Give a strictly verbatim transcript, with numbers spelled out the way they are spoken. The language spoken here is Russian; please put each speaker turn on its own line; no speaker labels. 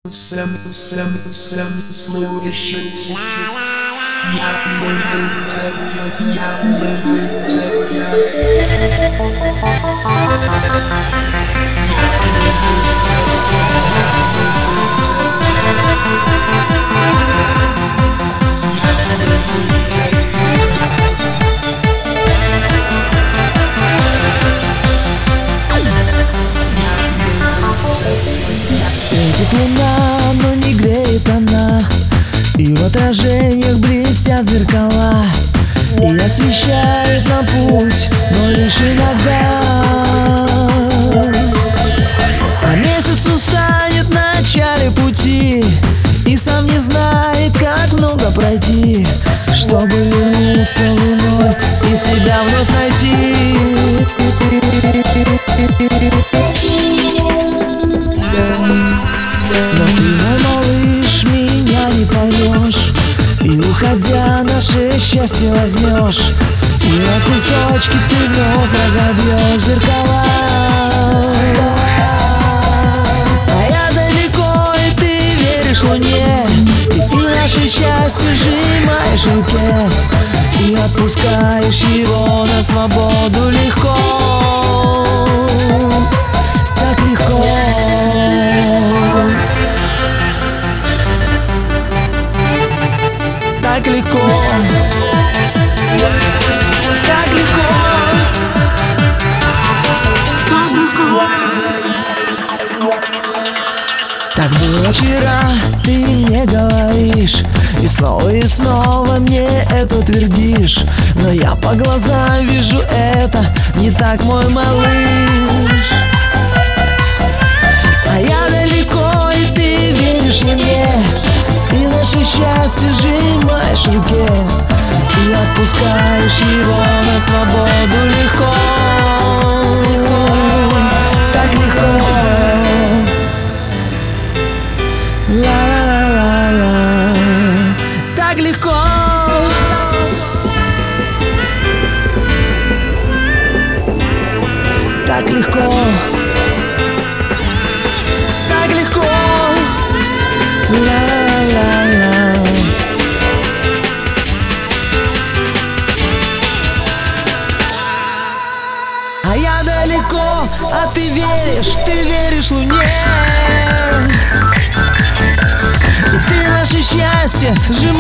Всем, всем, всем слушать. Я люблю тебя, я люблю тебя.
Светит луна, но не греет она, и в отражениях блестят зеркала, и освещает нам путь, но лишь иногда. А месяц устанет в начале пути и сам не знает, как много пройти, чтобы вернуться луной и себя вновь найти. Но ты, мой малыш, меня не поймешь, и уходя наше счастье возьмешь, и на кусочки ты вновь разобьешь зеркала. А я далеко, и ты веришь луне, и ты наше счастье сжимаешь в руке, и отпускаешь его на свободу легко. Так легко. Так легко, так легко, так было вчера, ты мне говоришь, и снова и снова мне это твердишь, но я по глазам вижу это не так, мой малыш. А я далеко, и ты веришь мне, и наше счастье сжимаешь в руке, и отпускаешь его на свободу легко. Так легко. Ла-ла-ла-ла. Так легко. Так легко. Так легко. Ла-ла-ла. А я далеко, а ты веришь, ты веришь луне, и ты наше счастье сжимаешь